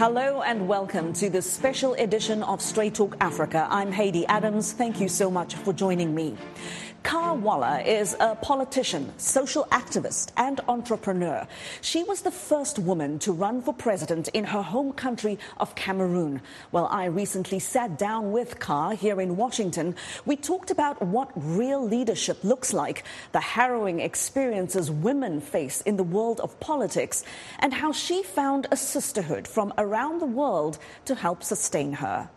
Hello and welcome to this special edition of Straight Talk Africa. I'm Haydee Adams. Thank you so much for joining me. Kaa Walla is a politician, social activist and entrepreneur. She was the first woman to run for president in her home country of Cameroon. Well, I recently sat down with Kaa here in Washington. We talked about what real leadership looks like, the harrowing experiences women face in the world of politics, and how she found a sisterhood from around the world to help sustain her.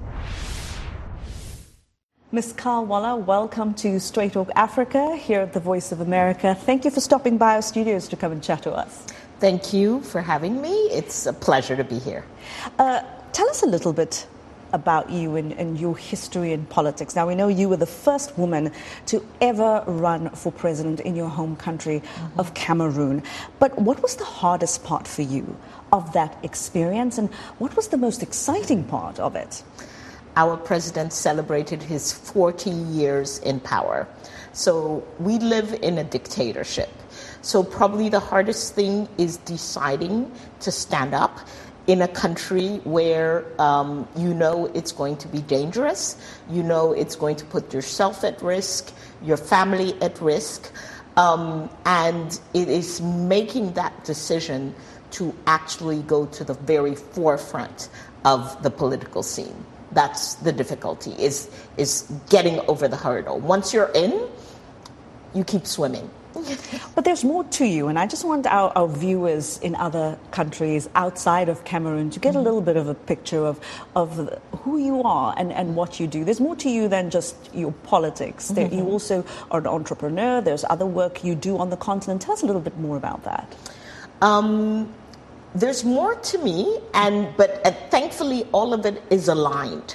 Ms. Kaa Walla, welcome to Straight Talk Africa here at the Voice of America. Thank you for stopping by our studios to come and chat to us. Thank you for having me. It's a pleasure to be here. Tell us a little bit about you and your history in politics. Now, we know you were the first woman to ever run for president in your home country of Cameroon. But what was the hardest part for you of that experience, and what was the most exciting part of it? Our president celebrated his 40 years in power. So we live in a dictatorship. So probably the hardest thing is deciding to stand up in a country where you know it's going to be dangerous, you know it's going to put yourself at risk, your family at risk, and it is making that decision to actually go to the very forefront of the political scene. That's the difficulty, is getting over the hurdle. Once you're in, you keep swimming. But there's more to you, and I just want our viewers in other countries outside of Cameroon to get a little bit of a picture of who you are and what you do. There's more to you than just your politics. You also are an entrepreneur. There's other work you do on the continent. Tell us a little bit more about that. There's more to me, but thankfully all of it is aligned.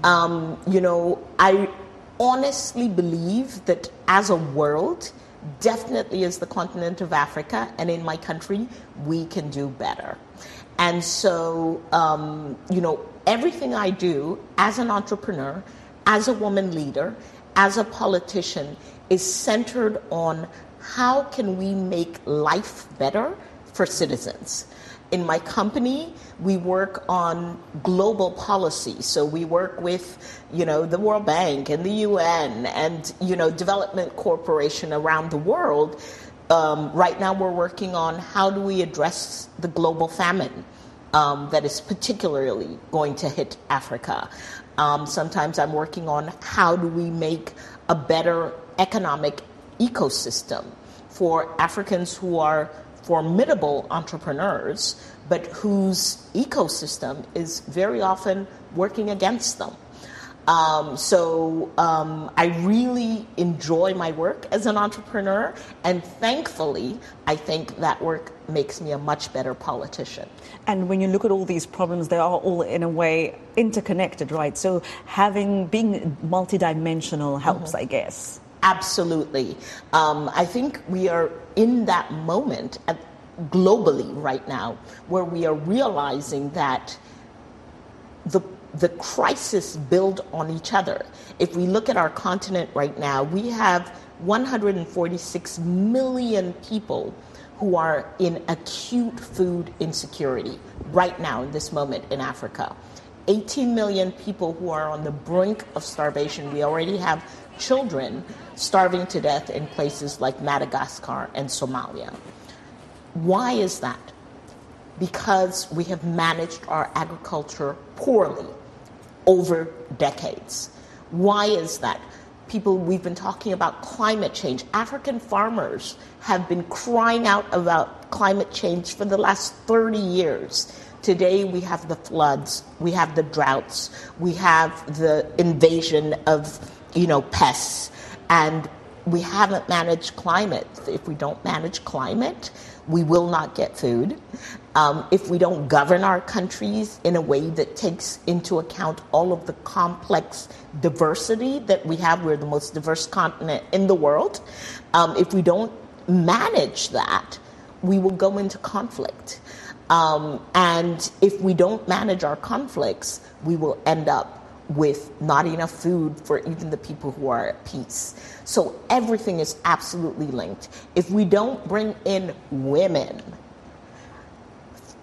I honestly believe that as a world, definitely as the continent of Africa and in my country, we can do better. And so, everything I do as an entrepreneur, as a woman leader, as a politician is centered on how can we make life better for citizens. In my company, we work on global policy. So we work with, the World Bank and the UN and, Development Corporation around the world. Right now we're working on how do we address the global famine that is particularly going to hit Africa. Sometimes I'm working on how do we make a better economic ecosystem for Africans who are formidable entrepreneurs, but whose ecosystem is very often working against them. I really enjoy my work as an entrepreneur, and thankfully, I think that work makes me a much better politician. And when you look at all these problems, they are all in a way interconnected, right? So being multidimensional helps, I guess. Absolutely. I think we are in that moment globally right now where we are realizing that the crises build on each other. If we look at our continent right now, we have 146 million people who are in acute food insecurity right now in this moment in Africa. 18 million people who are on the brink of starvation. We already have children starving to death in places like Madagascar and Somalia. Why is that? Because we have managed our agriculture poorly over decades. Why is that? We've been talking about climate change. African farmers have been crying out about climate change for the last 30 years. Today we have the floods, we have the droughts, we have the invasion of, pests, and we haven't managed climate. If we don't manage climate, we will not get food. If we don't govern our countries in a way that takes into account all of the complex diversity that we have, we're the most diverse continent in the world. If we don't manage that, we will go into conflict. And if we don't manage our conflicts, we will end up with not enough food for even the people who are at peace. So everything is absolutely linked. If we don't bring in women,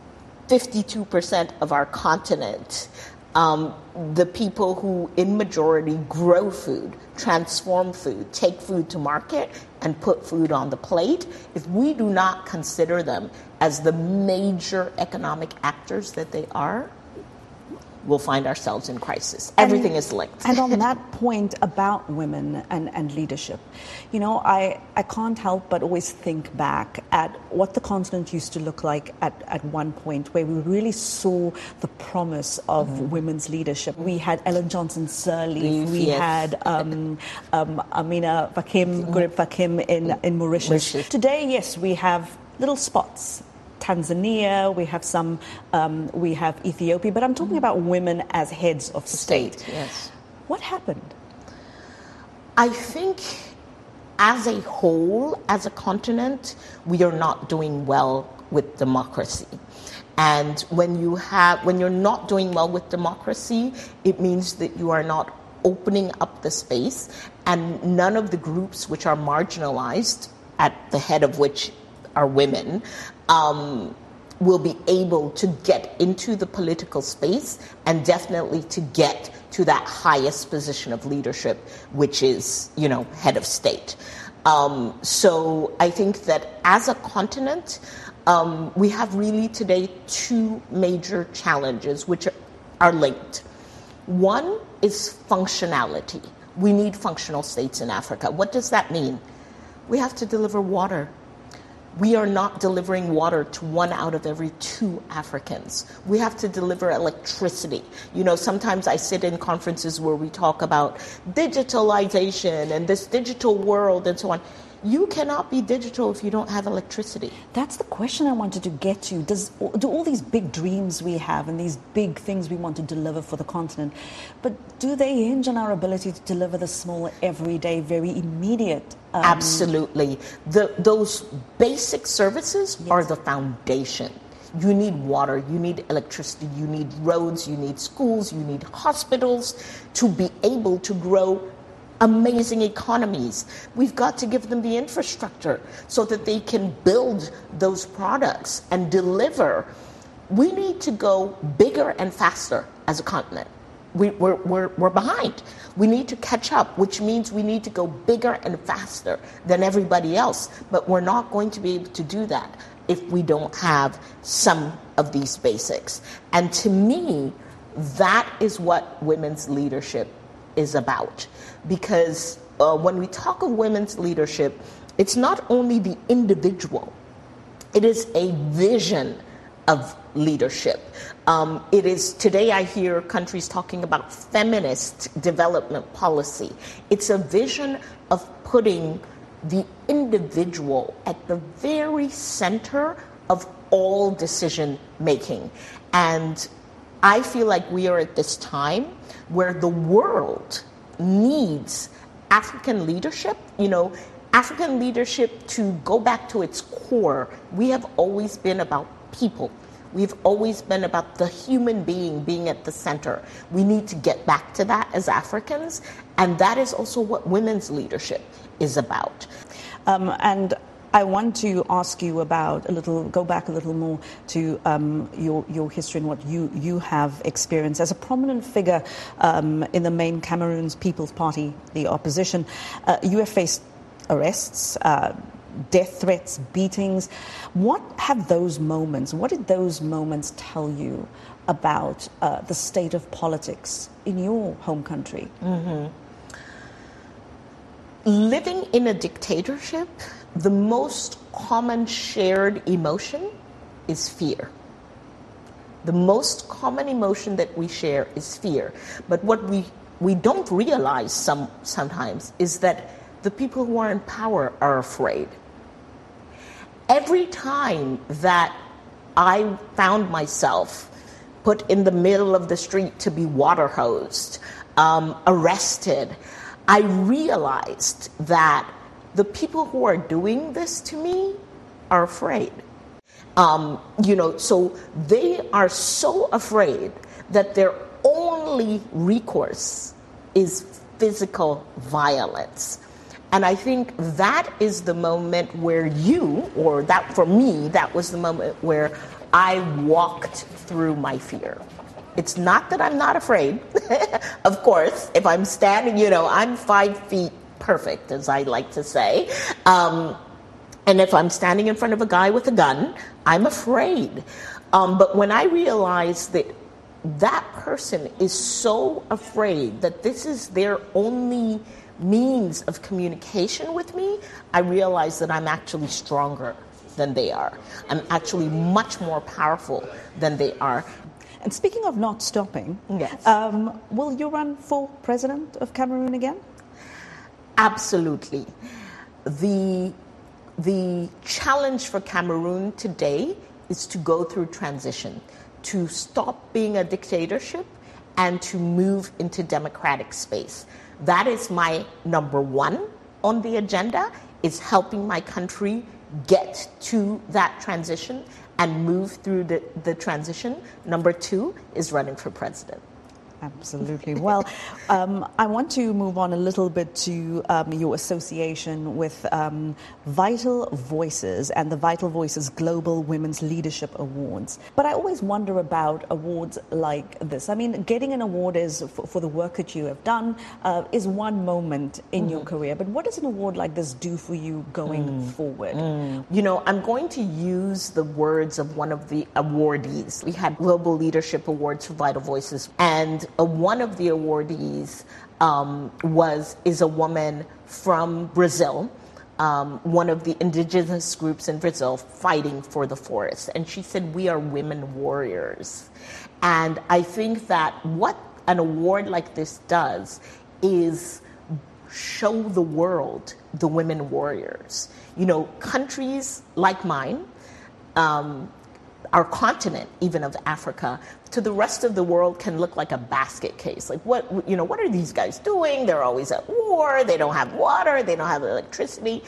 52% of our continent, the people who in majority grow food, transform food, take food to market, and put food on the plate, if we do not consider them as the major economic actors that they are, we'll find ourselves in crisis. Everything is linked. And on that point about women and leadership, you know, I can't help but always think back at what the continent used to look like at one point, where we really saw the promise of women's leadership. We had Ellen Johnson Sirleaf, we had Amina Fakim, Gurib Fakim in Mauritius. Today, yes, we have little spots. Tanzania, we have Ethiopia, but I'm talking about women as heads of state. Yes. What happened? I think as a whole, as a continent, we are not doing well with democracy. And when you're not doing well with democracy, it means that you are not opening up the space, and none of the groups which are marginalized, at the head of which are women, will be able to get into the political space and definitely to get to that highest position of leadership, which is, you know, head of state. So I think that as a continent, we have really today two major challenges which are linked. One is functionality. We need functional states in Africa. What does that mean? We have to deliver water. We are not delivering water to 1 out of every 2 Africans. We have to deliver electricity. You know, sometimes I sit in conferences where we talk about digitalization and this digital world and so on. You cannot be digital if you don't have electricity. That's the question I wanted to get to. Do all these big dreams we have and these big things we want to deliver for the continent, but do they hinge on our ability to deliver the small, everyday, very immediate? Absolutely. Those basic services are the foundation. You need water, you need electricity, you need roads, you need schools, you need hospitals to be able to grow amazing economies. We've got to give them the infrastructure so that they can build those products and deliver. We need to go bigger and faster as a continent. We're behind. We need to catch up, which means we need to go bigger and faster than everybody else. But we're not going to be able to do that if we don't have some of these basics. And to me, that is what women's leadership is about. Because when we talk of women's leadership, it's not only the individual, it is a vision of leadership. It is, today I hear countries talking about feminist development policy. It's a vision of putting the individual at the very center of all decision making. And I feel like we are at this time where the world needs African leadership. You know, African leadership, to go back to its core, we have always been about people. We've always been about the human being at the center. We need to get back to that as Africans, and that is also what women's leadership is about. And I want to ask you about go back a little more to your history and what you have experienced as a prominent figure in the main Cameroon's People's Party, the opposition. You have faced arrests, death threats, beatings. What did those moments tell you about the state of politics in your home country? Mm-hmm. Living in a dictatorship, the most common shared emotion is fear. The most common emotion that we share is fear. But what we don't realize sometimes is that the people who are in power are afraid. Every time that I found myself put in the middle of the street to be water hosed, arrested, I realized that the people who are doing this to me are afraid. So they are so afraid that their only recourse is physical violence. And I think that is the moment where that for me, that was the moment where I walked through my fear. It's not that I'm not afraid. Of course, if I'm standing, I'm 5 feet perfect, as I like to say. And if I'm standing in front of a guy with a gun, I'm afraid. But when I realized that person is so afraid that this is their only means of communication with me, I realized that I'm actually stronger than they are. I'm actually much more powerful than they are. And speaking of not stopping, yes. Will you run for president of Cameroon again? Absolutely. The challenge for Cameroon today is to go through transition, to stop being a dictatorship and to move into democratic space. That is my number one on the agenda, is helping my country get to that transition and move through the transition. Number two is running for president. Absolutely. Well, I want to move on a little bit to your association with Vital Voices and the Vital Voices Global Women's Leadership Awards. But I always wonder about awards like this. I mean, getting an award is for the work that you have done is one moment in your career. But what does an award like this do for you going forward? I'm going to use the words of one of the awardees. We had Global Leadership Awards for Vital Voices, and one of the awardees is a woman from Brazil, one of the indigenous groups in Brazil fighting for the forest. And she said, "We are women warriors." And I think that what an award like this does is show the world the women warriors. Countries like mine, our continent, even of Africa, to the rest of the world can look like a basket case. Like, what are these guys doing? They're always at war. They don't have water. They don't have electricity.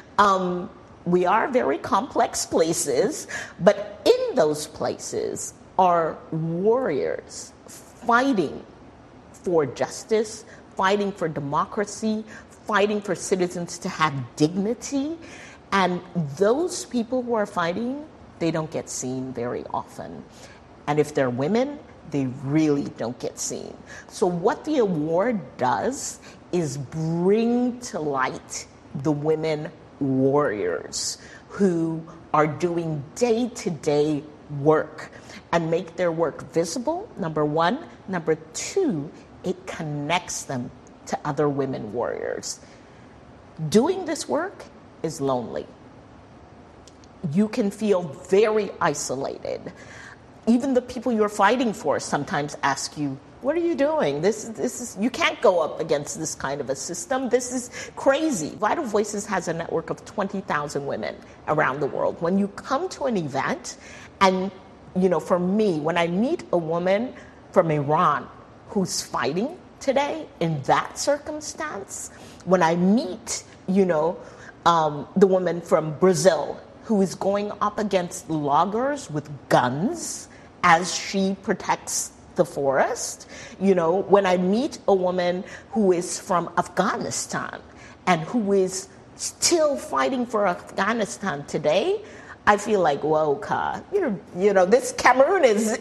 We are very complex places, but in those places are warriors fighting for justice, fighting for democracy, fighting for citizens to have dignity. And those people who are fighting, they don't get seen very often. And if they're women, they really don't get seen. So what the award does is bring to light the women warriors who are doing day-to-day work and make their work visible, number one. Number two, it connects them to other women warriors. Doing this work is lonely. You can feel very isolated. Even the people you're fighting for sometimes ask you, "What are you doing? This is you can't go up against this kind of a system. This is crazy." Vital Voices has a network of 20,000 women around the world. When you come to an event, and for me, when I meet a woman from Iran who's fighting today in that circumstance, when I meet, the woman from Brazil who is going up against loggers with guns as she protects the forest, when I meet a woman who is from Afghanistan and who is still fighting for Afghanistan today, I feel like, whoa, Ka, this Cameroon is,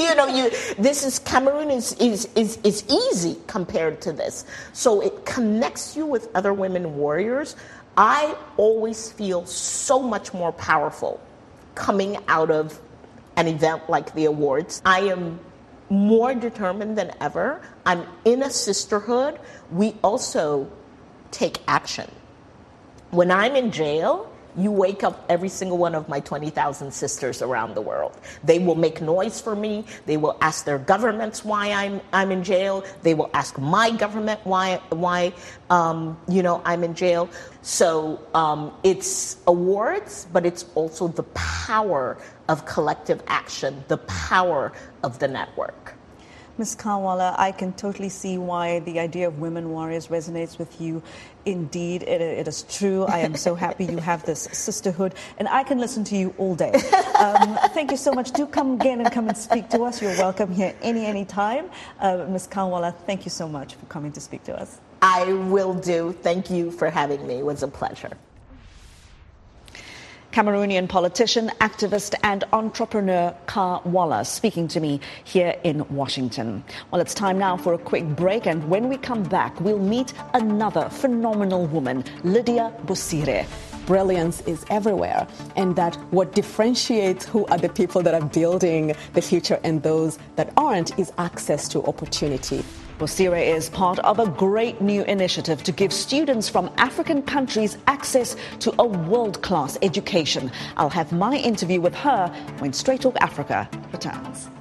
Cameroon is easy compared to this. So it connects you with other women warriors. I always feel so much more powerful coming out of an event like the awards. I am more determined than ever. I'm in a sisterhood. We also take action. When I'm in jail, you wake up every single one of my 20,000 sisters around the world. They will make noise for me. They will ask their governments why I'm in jail. They will ask my government why I'm in jail. So it's awards, but it's also the power of collective action, the power of the network. Ms. Karwala, I can totally see why the idea of women warriors resonates with you. Indeed, it is true. I am so happy you have this sisterhood, and I can listen to you all day. Thank you so much. Do come again and come and speak to us. You're welcome here any time. Ms. Karwala, thank you so much for coming to speak to us. I will do. Thank you for having me. It was a pleasure. Cameroonian politician, activist and entrepreneur Kaa Walla speaking to me here in Washington. Well, it's time now for a quick break, and when we come back, we'll meet another phenomenal woman, Lydia Bosire. Brilliance is everywhere, and that what differentiates who are the people that are building the future and those that aren't is access to opportunity. Bosire is part of a great new initiative to give students from African countries access to a world-class education. I'll have my interview with her when Straight Talk Africa returns.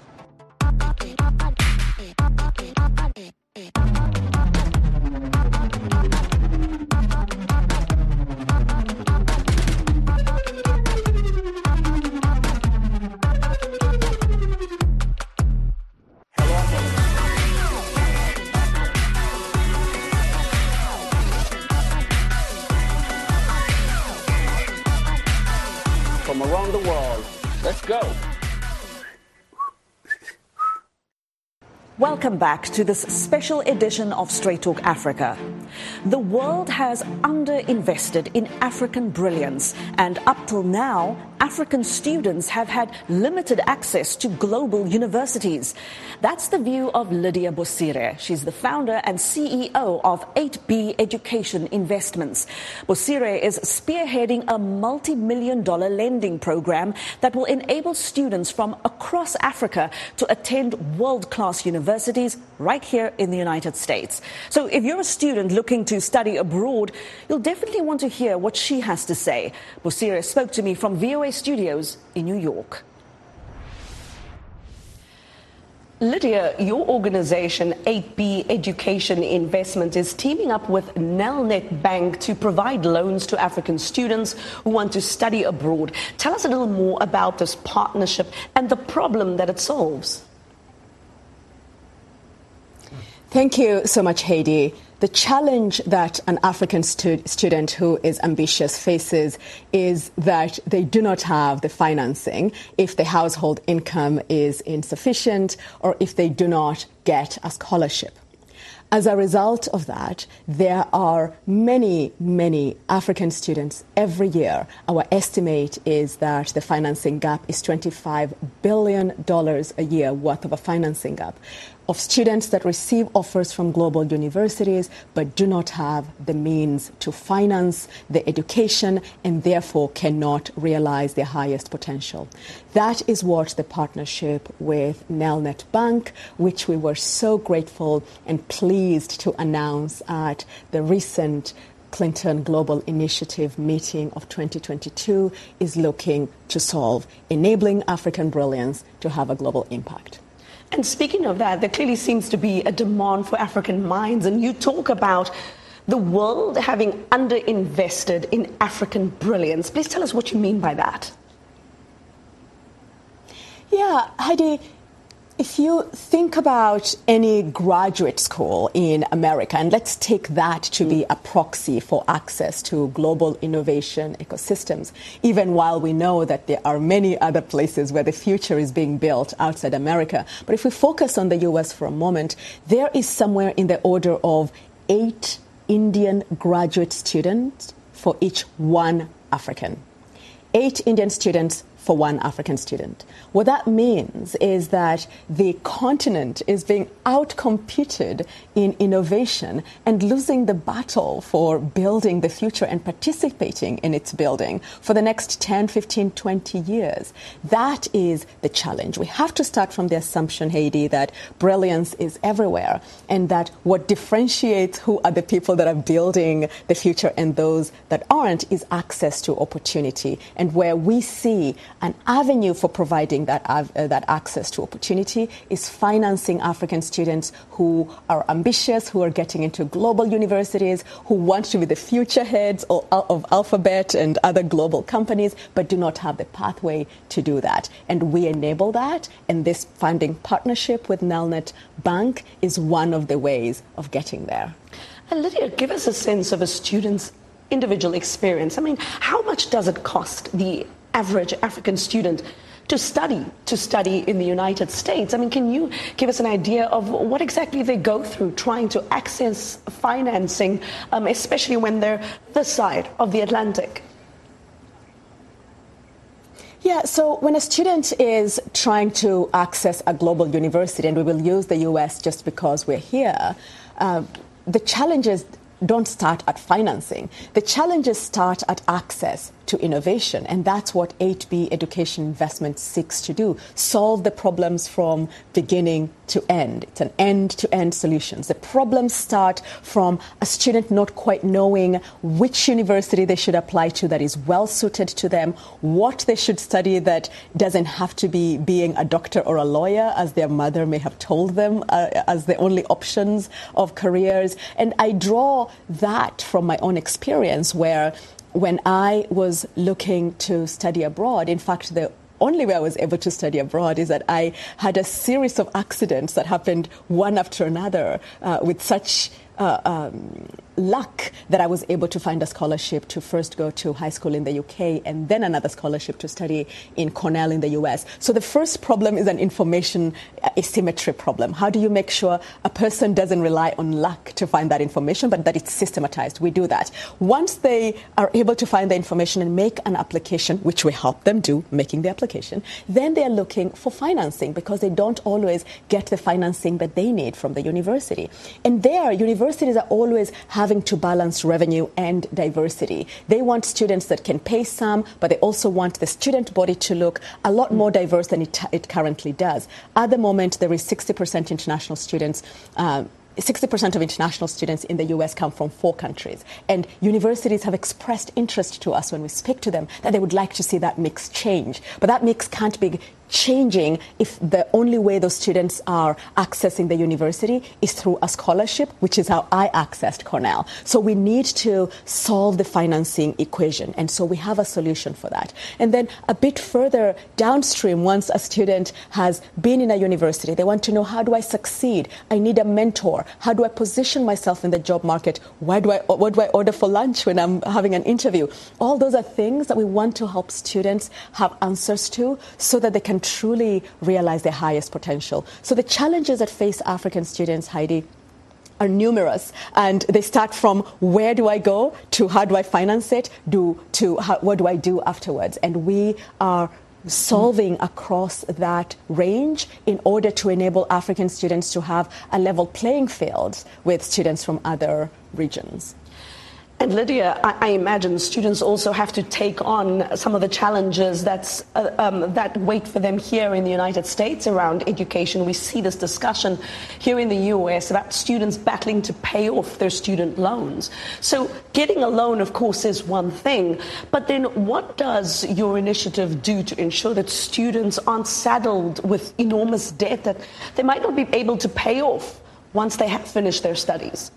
From around the world. Let's go. Welcome back to this special edition of Straight Talk Africa. The world has underinvested in African brilliance, and up till now, African students have had limited access to global universities. That's the view of Lydia Bosire. She's the founder and CEO of 8B Education Investments. Bosire is spearheading a multi-million-dollar lending program that will enable students from across Africa to attend world-class universities right here in the United States. So if you're a student looking to study abroad, you'll definitely want to hear what she has to say. Bosire spoke to me from VOA Studios in New York. Lydia, your organization, 8B Education Investment, is teaming up with Nelnet Bank to provide loans to African students who want to study abroad. Tell us a little more about this partnership and the problem that it solves. Thank you so much, Heidi. The challenge that an African student who is ambitious faces is that they do not have the financing if the household income is insufficient or if they do not get a scholarship. As a result of that, there are many, many African students every year. Our estimate is that the financing gap is $25 billion a year worth of a financing gap of students that receive offers from global universities but do not have the means to finance the education and therefore cannot realize their highest potential. That is what the partnership with Nelnet Bank, which we were so grateful and pleased to announce at the recent Clinton Global Initiative meeting of 2022, is looking to solve, enabling African brilliance to have a global impact. And speaking of that, there clearly seems to be a demand for African minds. And you talk about the world having underinvested in African brilliance. Please tell us what you mean by that. Yeah, Heidi, if you think about any graduate school in America, and let's take that to be a proxy for access to global innovation ecosystems, even while we know that there are many other places where the future is being built outside America. But if we focus on the U.S. for a moment, there is somewhere in the order of 8 Indian graduate students for each one African. 8 Indian students for one African student. What that means is that the continent is being outcompeted in innovation and losing the battle for building the future and participating in its building for the next 10, 15, 20 years. That is the challenge. We have to start from the assumption, Heidi, that brilliance is everywhere and that what differentiates who are the people that are building the future and those that aren't is access to opportunity. And where we see an avenue for providing that access to opportunity is financing African students who are ambitious, who are getting into global universities, who want to be the future heads of Alphabet and other global companies, but do not have the pathway to do that. And we enable that, and this funding partnership with Nelnet Bank is one of the ways of getting there. And Lydia, give us a sense of a student's individual experience. I mean, how much does it cost the average African student to study in the United States? I mean, can you give us an idea of what exactly they go through trying to access financing, especially when they're this side of the Atlantic? Yeah, so when a student is trying to access a global university, and we will use the US just because we're here, the challenges don't start at financing. The challenges start at access to innovation, and that's what 8B Education Investment seeks to do, solve the problems from beginning to end. It's an end-to-end solutions. The problems start from a student not quite knowing which university they should apply to that is well-suited to them, what they should study that doesn't have to be being a doctor or a lawyer, as their mother may have told them as the only options of careers. And I draw that from my own experience, where when I was looking to study abroad, in fact, the only way I was able to study abroad is that I had a series of accidents that happened one after another with such luck that I was able to find a scholarship to first go to high school in the UK and then another scholarship to study in Cornell in the US. So the first problem is an information asymmetry problem. How do you make sure a person doesn't rely on luck to find that information, but that it's systematized? We do that. Once they are able to find the information and make an application, which we help them do, making the application, then they're looking for financing because they don't always get the financing that they need from the university. And there, universities are always having to balance revenue and diversity. They want students that can pay some, but they also want the student body to look a lot more diverse than it currently does. At the moment, there is 60% international students. 60% of international students in the U.S. come from 4 countries. And universities have expressed interest to us when we speak to them that they would like to see that mix change. But that mix can't be changing if the only way those students are accessing the university is through a scholarship, which is how I accessed Cornell. So we need to solve the financing equation. And so we have a solution for that. And then a bit further downstream, once a student has been in a university, they want to know, how do I succeed? I need a mentor. How do I position myself in the job market? What do I order for lunch when I'm having an interview? All those are things that we want to help students have answers to so that they can truly realize their highest potential. So the challenges that face African students, Heidi, are numerous, and they start from where do I go to how do I finance it what do I do afterwards. And we are solving across that range in order to enable African students to have a level playing field with students from other regions. And Lydia, I imagine students also have to take on some of the challenges that wait for them here in the United States around education. We see this discussion here in the US about students battling to pay off their student loans. So getting a loan, of course, is one thing. But then what does your initiative do to ensure that students aren't saddled with enormous debt that they might not be able to pay off once they have finished their studies?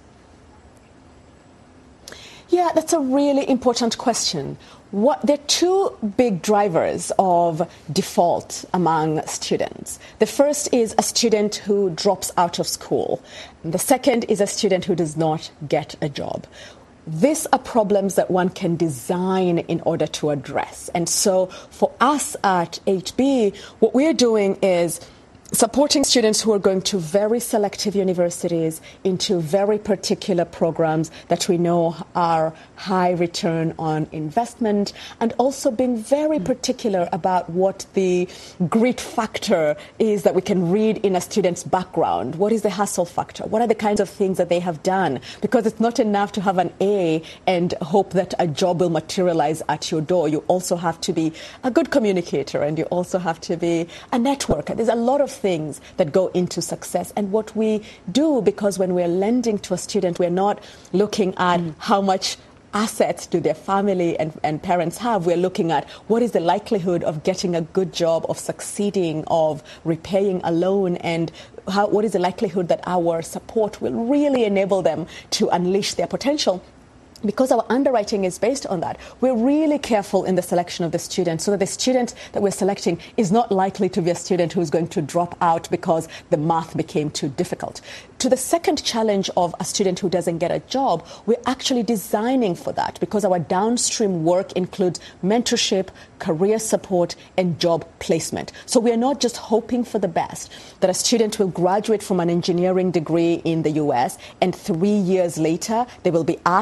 Yeah, that's a really important question. There are 2 big drivers of default among students. The first is a student who drops out of school. And the second is a student who does not get a job. These are problems that one can design in order to address. And so for us at 8B, what we're doing is supporting students who are going to very selective universities into very particular programs that we know are high return on investment, and also being very particular about what the grit factor is that we can read in a student's background. What is the hustle factor? What are the kinds of things that they have done? Because it's not enough to have an A and hope that a job will materialize at your door. You also have to be a good communicator, and you also have to be a networker. There's a lot of things that go into success. And what we do, because when we're lending to a student, we're not looking at how much assets do their family and parents have. We're looking at what is the likelihood of getting a good job, of succeeding, of repaying a loan, and what is the likelihood that our support will really enable them to unleash their potential. Because our underwriting is based on that, we're really careful in the selection of the student so that the student that we're selecting is not likely to be a student who's going to drop out because the math became too difficult. To the second challenge of a student who doesn't get a job, we're actually designing for that because our downstream work includes mentorship, career support, and job placement. So we are not just hoping for the best, that a student will graduate from an engineering degree in the US and 3 years later they will be asked to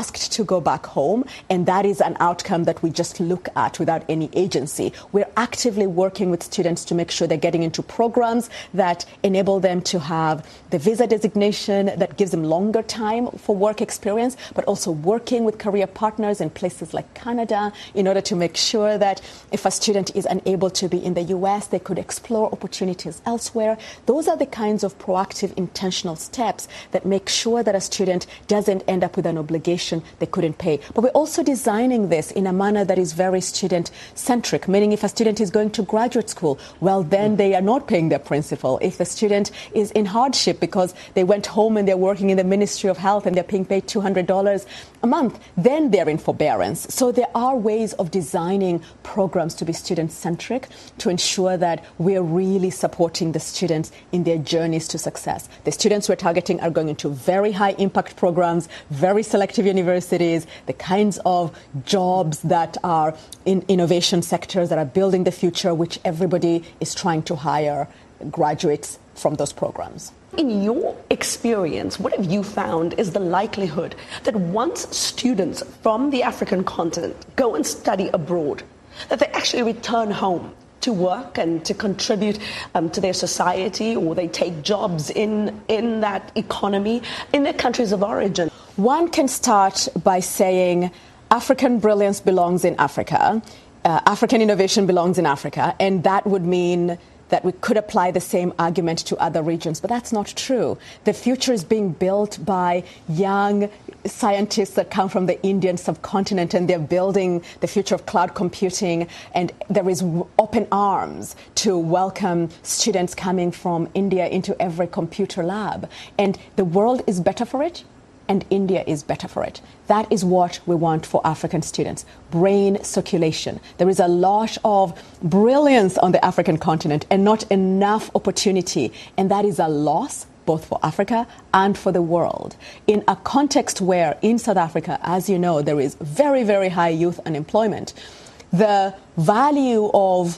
go back home, and that is an outcome that we just look at without any agency. We're actively working with students to make sure they're getting into programs that enable them to have the visa designation that gives them longer time for work experience, but also working with career partners in places like Canada in order to make sure that if a student is unable to be in the U.S., they could explore opportunities elsewhere. Those are the kinds of proactive, intentional steps that make sure that a student doesn't end up with an obligation they couldn't pay. But we're also designing this in a manner that is very student-centric, meaning if a student is going to graduate school, well, then they are not paying their principal. If the student is in hardship because they went home and they're working in the Ministry of Health and they're being paid $200 a month, then they're in forbearance. So there are ways of designing programs to be student-centric to ensure that we're really supporting the students in their journeys to success. The students we're targeting are going into very high-impact programs, very selective universities, the kinds of jobs that are in innovation sectors that are building the future, which everybody is trying to hire graduates from those programs. In your experience, what have you found is the likelihood that once students from the African continent go and study abroad, that they actually return home to work and to contribute to their society, or they take jobs in that economy in their countries of origin? One can start by saying African brilliance belongs in Africa, African innovation belongs in Africa, and that would mean that we could apply the same argument to other regions, but that's not true. The future is being built by young scientists that come from the Indian subcontinent, and they're building the future of cloud computing, and there is open arms to welcome students coming from India into every computer lab. And the world is better for it, and India is better for it. That is what we want for African students. Brain circulation. There is a lot of brilliance on the African continent and not enough opportunity. And that is a loss both for Africa and for the world. In a context where in South Africa, as you know, there is very, very high youth unemployment, the value of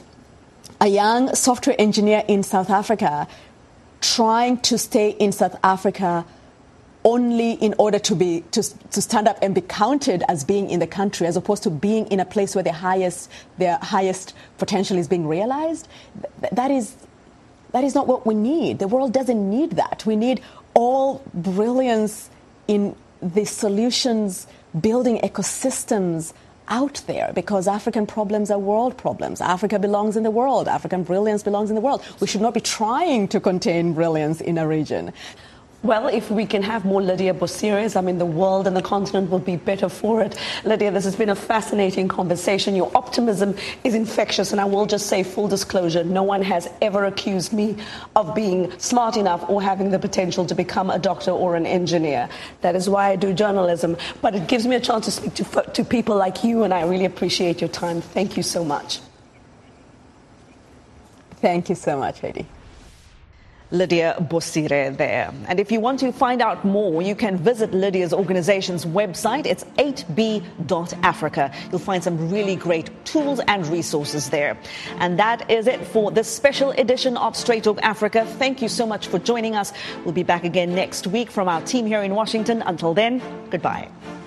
a young software engineer in South Africa trying to stay in South Africa only in order to stand up and be counted as being in the country, as opposed to being in a place where their highest potential is being realized, that is not what we need. The world doesn't need that. We need all brilliance in the solutions, building ecosystems out there, because African problems are world problems. Africa belongs in the world. African brilliance belongs in the world. We should not be trying to contain brilliance in a region. Well, if we can have more Lydia Bosire's, the world and the continent will be better for it. Lydia, this has been a fascinating conversation. Your optimism is infectious, and I will just say, full disclosure, no one has ever accused me of being smart enough or having the potential to become a doctor or an engineer. That is why I do journalism. But it gives me a chance to speak to people like you, and I really appreciate your time. Thank you so much. Thank you so much, Heidi. Lydia Bosire there. And if you want to find out more, you can visit Lydia's organization's website. It's 8b.africa. You'll find some really great tools and resources there. And that is it for this special edition of Straight Talk Africa. Thank you so much for joining us. We'll be back again next week from our team here in Washington. Until then, goodbye.